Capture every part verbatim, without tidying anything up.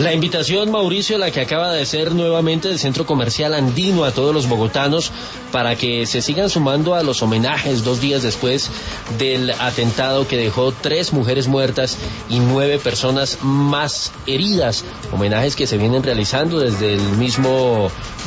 La invitación, Mauricio, la que acaba de ser nuevamente del Centro Comercial Andino a todos los bogotanos para que se sigan sumando a los homenajes dos días después del atentado que dejó tres mujeres muertas y nueve personas más heridas. Homenajes que se vienen realizando desde el mismo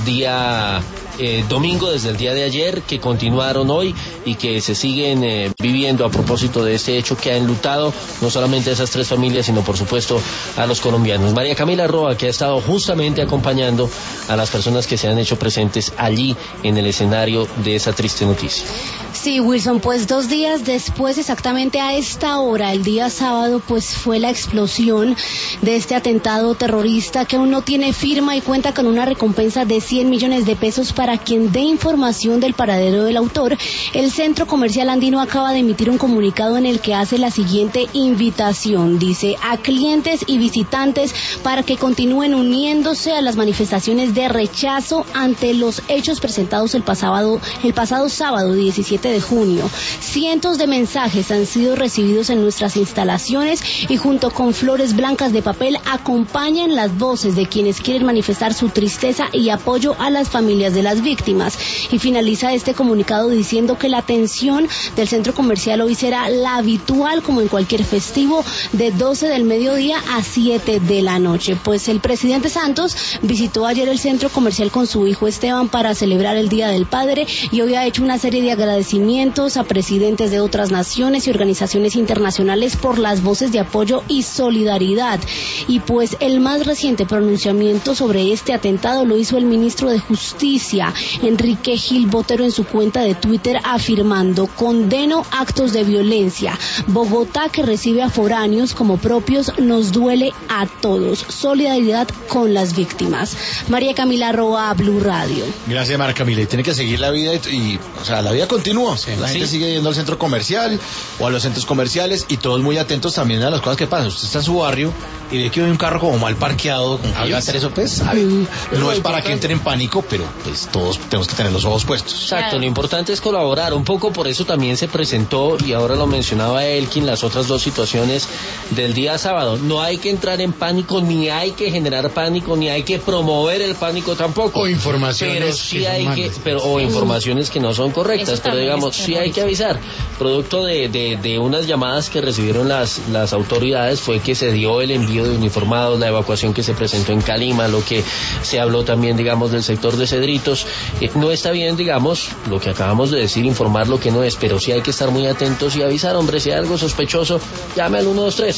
día eh, domingo, desde el día de ayer, que continuaron hoy y que se siguen eh, viviendo a propósito de este hecho que ha enlutado no solamente a esas tres familias, sino por supuesto a los colombianos. María Camila Roa, que ha estado justamente acompañando a las personas que se han hecho presentes allí en el escenario de esa triste noticia. Sí, Wilson, pues dos días después, exactamente a esta hora, el día sábado, pues fue la explosión de este atentado terrorista que aún no tiene firma y cuenta con una recompensa de cien millones de pesos para quien dé información del paradero del autor. El Centro Comercial Andino acaba de emitir un comunicado en el que hace la siguiente invitación. Dice a clientes y visitantes para que continúen uniéndose a las manifestaciones de rechazo ante los hechos presentados el pasado, el pasado sábado diecisiete de junio. Cientos de mensajes han sido recibidos en nuestras instalaciones y junto con flores blancas de papel acompañan las voces de quienes quieren manifestar su tristeza y apoyo a las familias de las víctimas. Y finaliza este comunicado diciendo que la atención del centro comercial hoy será la habitual, como en cualquier festivo, de doce del mediodía a siete de la noche. Pues el presidente Santos visitó ayer el centro comercial con su hijo Esteban para celebrar el Día del Padre y hoy ha hecho una serie de agradecimientos a presidentes de otras naciones y organizaciones internacionales por las voces de apoyo y solidaridad. Y pues el más reciente pronunciamiento sobre este atentado lo hizo el ministro de Justicia, Enrique Gil Botero, en su cuenta de Twitter, afirmando: condeno actos de violencia. Bogotá, que recibe a foráneos como propios, nos duele a todos. Solidaridad con las víctimas. María Camila Roa, Blue Radio. Gracias, María Camila. Y tiene que seguir la vida y, y o sea, la vida continúa. Sí, la sí. gente sigue yendo al centro comercial o a los centros comerciales y todos muy atentos también a las cosas que pasan. Usted está en su barrio y ve que hay un carro como mal parqueado, con que hacer eso, pues, ¿sabe? Mm, no es para que entre en pánico, pero pues todos tenemos que tener los ojos puestos. Exacto, lo importante es colaborar. Un poco por eso también se presentó, y ahora lo mencionaba Elkin, las otras dos situaciones del día sábado. No hay que entrar en pánico, ni hay que generar pánico, ni hay que promover el pánico tampoco. O informaciones pero sí que hay que, pero o informaciones que no son correctas, pero digamos, sí hay que avisar. Producto de, de, de unas llamadas que recibieron las, las autoridades fue que se dio el envío de uniformados, la evacuación que se presentó en Calima, lo que se habló también, digamos, del sector de Cedritos. Eh, no está bien, digamos, lo que acabamos de decir, informar lo que no es, pero sí hay que estar muy atentos y avisar, hombre, si hay algo sospechoso, llame al uno dos tres.